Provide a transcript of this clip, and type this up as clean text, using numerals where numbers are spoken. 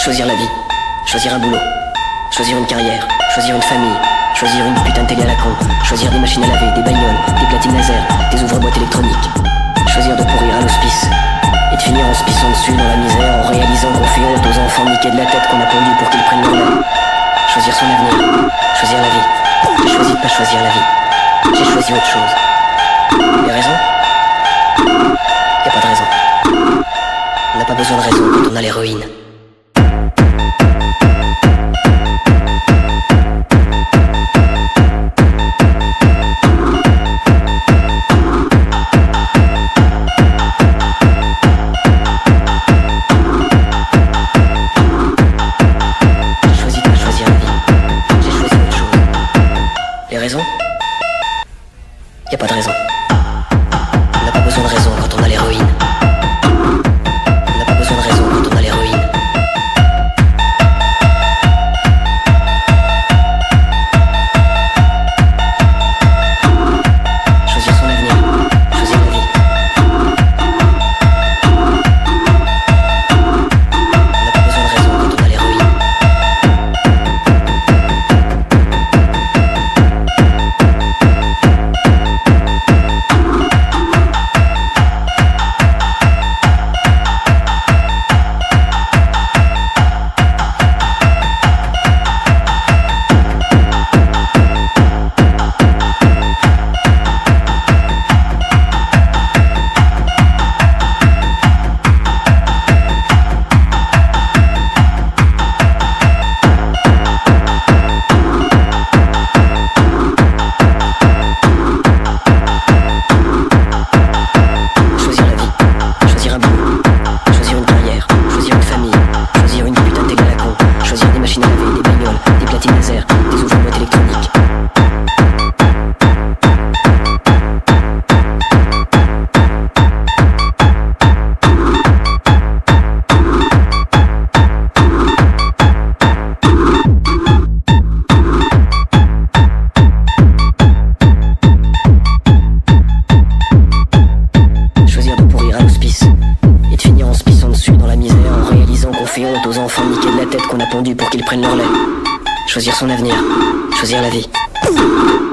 Choisir la vie, choisir un boulot, choisir une carrière, choisir une famille, choisir une putain de télé à la con, choisir des machines à laver, des bagnoles, des platines laser, des ouvre-boîtes électroniques, choisir de pourrir à l'hospice et de finir en se pissant dessus dans la misère en réalisant qu'on fait honte aux enfants niqués de la tête qu'on a pondu pour qu'ils prennent leur lait. Choisir son avenir, choisir la vie. J'ai choisi de pas choisir la vie, j'ai choisi autre chose. Les raisons? Y a pas de raison. On n'a pas besoin de raison quand on a l'héroïne. Y a pas de raison. On n'a pas besoin de raison quand on a l'héroïne. On n'a pas besoin de raison quand on a l'héroïne. Choisir son avenir, choisir la vie. On n'a pas besoin de raison quand on a l'héroïne. Honte aux enfants niqués de la tête qu'on a pondu pour qu'ils prennent leur lait. Choisir son avenir, choisir la vie.